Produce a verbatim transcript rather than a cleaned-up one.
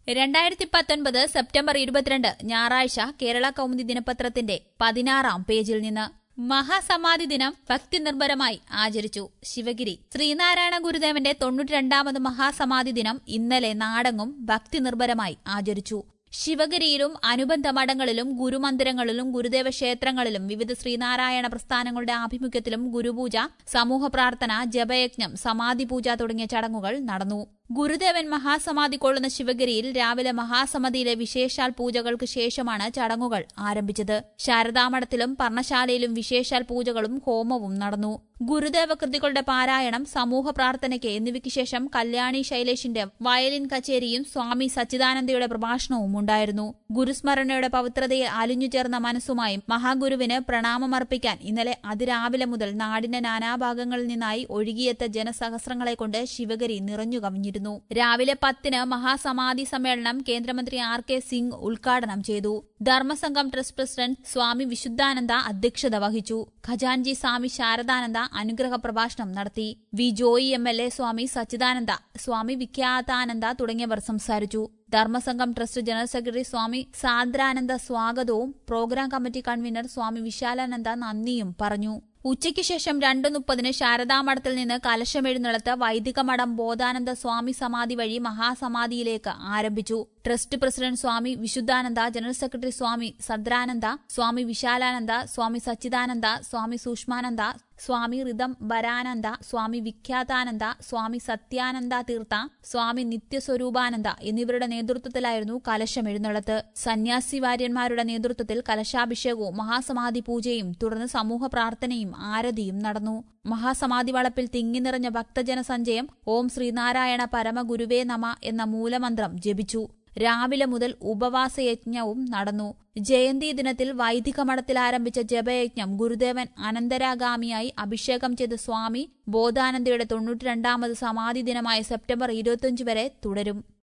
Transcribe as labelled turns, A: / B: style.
A: രണ്ടായിരത്തി പത്തൊൻപത് സെപ്റ്റംബർ ഇരുപത്തിരണ്ട് ഞായറാഴ്ച കേരള കൗമുദി ദിനപത്രത്തിന്റെ പതിനാറാം പേജിൽ നിന്ന് മഹാസമാധി ദിനം ഭക്തിനിർഭരമായി ആചരിച്ചു. ശിവഗിരി ശ്രീനാരായണ ഗുരുദേവന്റെ തൊണ്ണൂറ്റിരണ്ടാമത് മഹാസമാധി ദിനം ഇന്നലെ നാടെങ്ങും ഭക്തിനിർഭരമായി ആചരിച്ചു. ശിവഗിരിയിലും അനുബന്ധ മഠങ്ങളിലും ഗുരുമന്ദിരങ്ങളിലും ഗുരുദേവ ക്ഷേത്രങ്ങളിലും വിവിധ ശ്രീനാരായണ പ്രസ്ഥാനങ്ങളുടെ ആഭിമുഖ്യത്തിലും ഗുരുപൂജ, സമൂഹ പ്രാർത്ഥന, ജപയജ്ഞം, സമാധി പൂജ തുടങ്ങിയ ചടങ്ങുകൾ നടന്നു. ഗുരുദേവൻ മഹാസമാധി കൊള്ളുന്ന ശിവഗിരിയിൽ രാവിലെ മഹാസമാധിയിലെ വിശേഷാൽ പൂജകൾക്ക് ശേഷമാണ് ചടങ്ങുകൾ ആരംഭിച്ചത്. ശാരദാമഠത്തിലും പർണശാലയിലും വിശേഷാൽ പൂജകളും ഹോമവും നടന്നു. ഗുരുദേവ കൃതികളുടെ പാരായണം, സമൂഹ പ്രാർത്ഥനയ്ക്ക് എന്നിവയ്ക്ക് ശേഷം കല്യാണി ശൈലേഷിന്റെ വയലിൻ കച്ചേരിയും സ്വാമി സച്ചിദാനന്ദയുടെ പ്രഭാഷണവും ഉണ്ടായിരുന്നു. ഗുരുസ്മരണയുടെ പവിത്രതയിൽ അലിഞ്ഞുചേർന്ന മനസ്സുമായും മഹാഗുരുവിന് പ്രണാമമർപ്പിക്കാൻ ഇന്നലെ അതിരാവിലെ മുതൽ നാടിന്റെ നാനാഭാഗങ്ങളിൽ നിന്നായി ഒഴുകിയെത്ത ജനസഹസ്രങ്ങളെ കൊണ്ട് ശിവഗിരി നിറഞ്ഞു കവിഞ്ഞിരുന്നു. രാവിലെ പത്തിന് മഹാസമാധി സമ്മേളനം കേന്ദ്രമന്ത്രി ആർ കെ സിംഗ് ഉദ്ഘാടനം ചെയ്തു. ധർമ്മസംഘം ട്രസ്റ്റ് പ്രസിഡന്റ് സ്വാമി വിശുദ്ധാനന്ദ അധ്യക്ഷത വഹിച്ചു. ഖജാൻജി സ്വാമി ശാരദാനന്ദ അനുഗ്രഹ പ്രഭാഷണം നടത്തി. V Joy M L A, Swami Sachidananda, Swami Vikhyatananda തുടങ്ങിയവർ സംസാരിച്ചു. Dharmasangham trust general secretary Swami Sandrananda സ്വാഗതവും program committee convener Swami Vishalananda നന്ദിയും പറഞ്ഞു. ഉച്ചയ്ക്ക് ശേഷം രണ്ട് മുപ്പതിന് ശാരദാമഠത്തിൽ നിന്ന് കലശമെഴുന്നള്ളത്ത് വൈദിക മഠം ബോധാനന്ദ സ്വാമി സമാധി വഴി മഹാസമാധിയിലേക്ക് ആരംഭിച്ചു. Trust president Swami Vishuddhananda, general secretary Swami Sadrananda, Swami Vishalananda, Swami Sachidananda, Swami Sukshmananda, Swami Ritambharananda, Swami Vikhyatananda, Swami Satyananda Tirtha, Swami Nityaswarupananda എന്നിവരുടെ നേതൃത്വത്തിലായിരുന്നു കലശമെഴുന്നള്ളത്ത്. സന്യാസി വാര്യന്മാരുടെ നേതൃത്വത്തിൽ കലശാഭിഷേകവും മഹാസമാധി പൂജയും തുടർന്ന് സമൂഹ പ്രാർത്ഥനയും ആരതിയും നടന്നു. മഹാസമാധി വളപ്പിൽ തിങ്ങി നിറഞ്ഞ ഭക്തജന സഞ്ചയം ഓം ശ്രീനാരായണ പരമഗുരുവേ നമ എന്ന മൂലമന്ത്രം ജപിച്ചു. രാവിലെ മുതൽ ഉപവാസയജ്ഞവും നടന്നു. ജയന്തി ദിനത്തിൽ വൈദിക മഠത്തിൽ ആരംഭിച്ച ജപയജ്ഞം ഗുരുദേവൻ അനന്തരാഗാമിയായി അഭിഷേകം ചെയ്ത സ്വാമി ബോധാനന്ദയുടെ തൊണ്ണൂറ്റിരണ്ടാമത് സമാധി ദിനമായ സെപ്റ്റംബർ ഇരുപത്തിയഞ്ച് വരെ തുടരും.